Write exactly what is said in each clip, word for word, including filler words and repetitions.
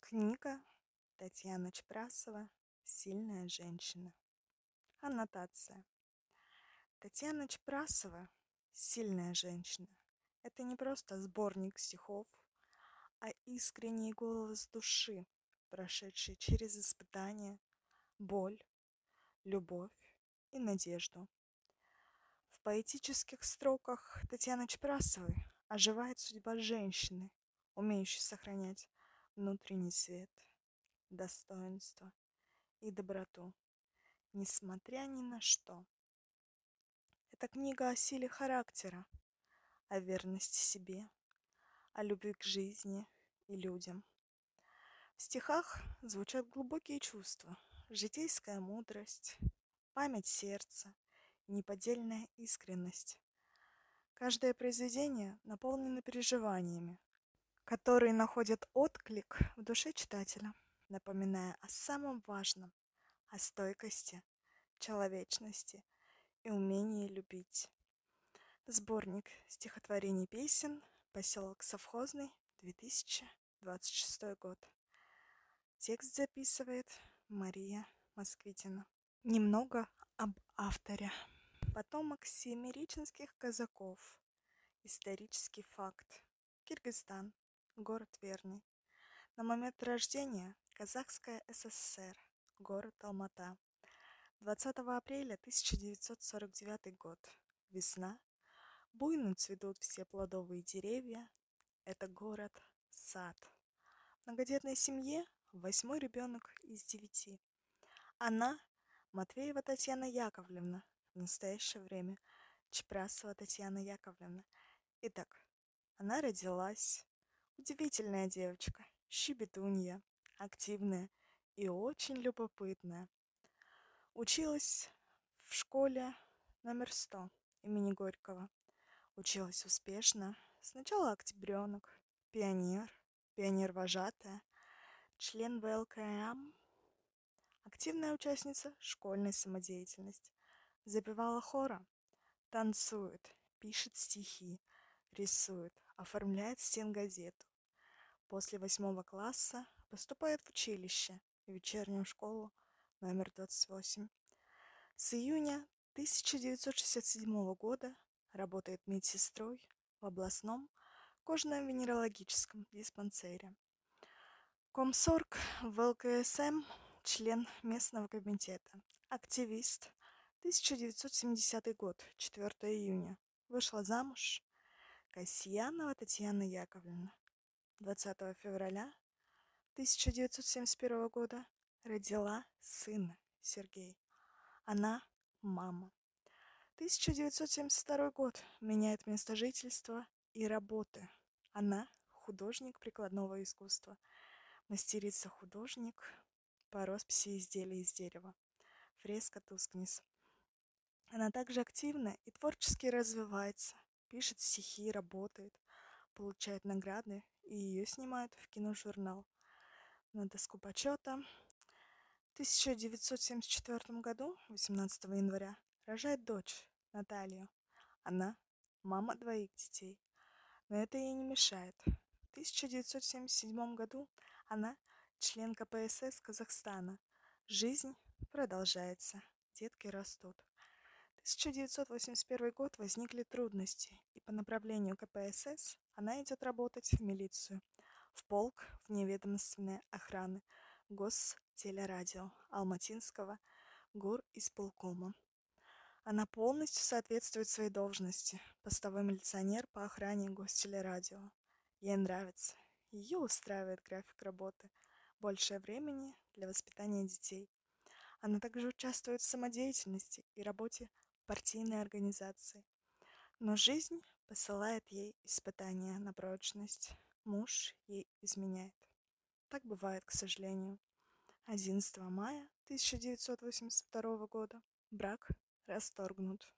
Книга Татьяна Чпрасова «Сильная женщина». Аннотация. Татьяна Чпрасова «Сильная женщина» — это не просто сборник стихов, а искренний голос души, прошедший через испытания, боль, любовь и надежду. В поэтических строках Татьяны Чпрасовой оживает судьба женщины, умеющей сохранять внутренний свет, достоинство и доброту, несмотря ни на что. Это книга о силе характера, о верности себе, о любви к жизни и людям. В стихах звучат глубокие чувства, житейская мудрость, память сердца и неподдельная искренность. Каждое произведение наполнено переживаниями, которые находят отклик в душе читателя, напоминая о самом важном, о стойкости, человечности и умении любить. Сборник стихотворений песен, поселок Совхозный, две тысячи двадцать шестой год. Текст записывает Мария Москвитина. Немного об авторе. Потомок семиреченских казаков. Исторический факт. Киргизстан. Город Верный. На момент рождения Казахская ССР. Город Алмата. двадцатого апреля тысяча девятьсот сорок девятый год. Весна. Буйно цветут все плодовые деревья. Это город-сад. В многодетной семье восьмой ребенок из девяти. Она Матвеева Татьяна Яковлевна, в настоящее время Чпрасова Татьяна Яковлевна. Итак, она родилась. Удивительная девочка, щебетунья, активная и очень любопытная. Училась в школе номер сто имени Горького. Училась успешно. Сначала октябренок, пионер, пионер-вожатая, член вэ эл ка эм, активная участница школьной самодеятельности. Запевала хором, танцует, пишет стихи, рисует, оформляет стенгазету. После восьмого класса поступает в училище, в вечернюю школу номер двадцать восемь. С июня тысяча девятьсот шестьдесят седьмого года работает медсестрой в областном кожно-венерологическом диспансере. Комсорг в эл ка эс эм, член местного комитета, активист. тысяча девятьсот семидесятый год, четвёртого июня. Вышла замуж. Касьянова Татьяна Яковлевна. двадцатого февраля тысяча девятьсот семьдесят первого года родила сына Сергей. Она мама. тысяча девятьсот семьдесят второй год. Меняет место жительства и работы. Она художник прикладного искусства. Мастерица-художник по росписи изделий из дерева. Фреска Тускнес. Она также активна и творчески развивается. Пишет стихи, работает, получает награды, и ее снимают в киножурнал. На доску почета. В тысяча девятьсот семьдесят четвёртом году, восемнадцатого января, рожает дочь Наталью. Она мама двоих детей, но это ей не мешает. В тысяча девятьсот семьдесят седьмом году она член ка пэ эс эс Казахстана. Жизнь продолжается, детки растут. тысяча девятьсот восемьдесят первый год возникли трудности, и по направлению ка пэ эс эс она идет работать в милицию, в полк вневедомственной охраны Гостелерадио Алматинского горисполкома. Она полностью соответствует своей должности, постовой милиционер по охране Гостелерадио. Ей нравится, ее устраивает график работы, больше времени для воспитания детей. Она также участвует в самодеятельности и работе партийной организации. Но жизнь посылает ей испытания на прочность. Муж ей изменяет. Так бывает, к сожалению. одиннадцатого мая тысяча девятьсот восемьдесят второго года брак расторгнут.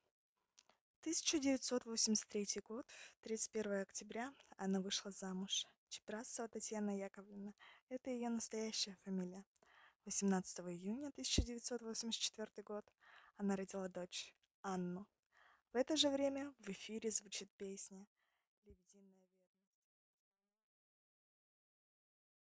тысяча девятьсот восемьдесят третий год, тридцать первого октября, она вышла замуж. Чпрасова Татьяна Яковлевна – это ее настоящая фамилия. восемнадцатого июня тысяча девятьсот восемьдесят четвёртый год она родила дочь Анну. В это же время в эфире звучит песня